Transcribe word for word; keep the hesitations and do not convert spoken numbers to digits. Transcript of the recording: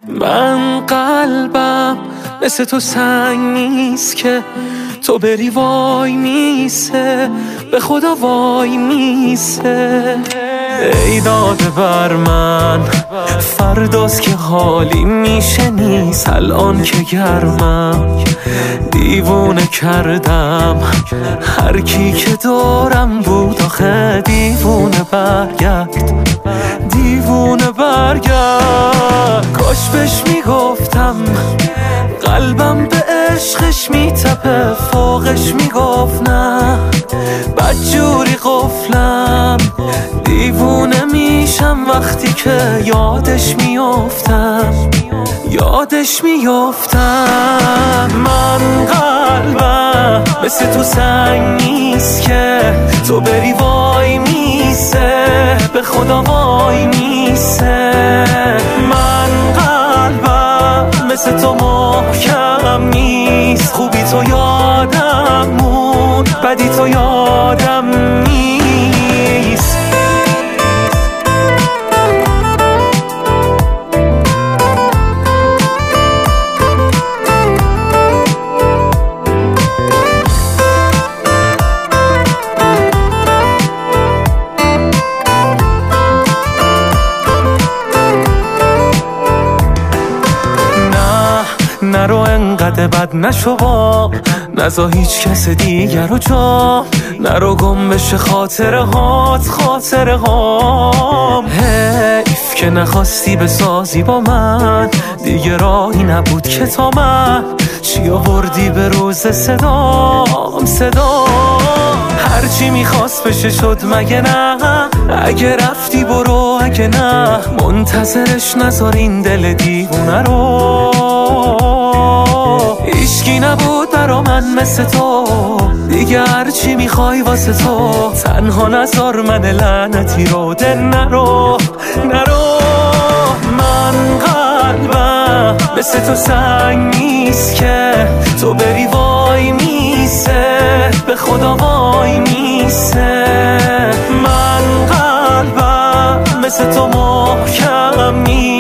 من قلبم مثل تو سنگ نیست که تو بری وای میسه، به خدا وای میسه. ای داده بر من فرداست که حالی میشه نیست، الان که گرمم دیوونه کردم هر کی که دورم بود. آخه دیوونه برگرد، دیوونه برگرد. کاش بهش میگفتم قلبم به عشقش میتپه، فوقش میگفت نه بدجوری قفلم. دیوونه میشم وقتی که یادش میافتم، یادش میافتم. من قلبم مثل تو سنگ نیست که تو بری وای میسه، به خدا وای میسه. من قلبم مثل تو محکم نیست، خوبی تو یادم مون، بدی تو یادم نیست. نرو انقدر بد نشو با، نزا هیچ کس دیگر رو جا، نرو گم بشه خاطره هات، خاطره هام. حیف که نخواستی بسازی با من، دیگه راهی نبود که تا من چی آوردی به روز صدام، صدام. هرچی میخواست بشه شد مگه نه؟ اگه رفتی برو، اگه نه منتظرش نذار این دل دیوونه رو. هیچکی نبود برا من مثل تو، دیگه هرچی میخوای واسه تو. تنها نذار من لعنتی رو، دل نرو نرو. من قلبم مثل تو سنگ نیست که تو بری وای میسه، به خدا وای میسه. من قلبم مثل تو محکم نیست،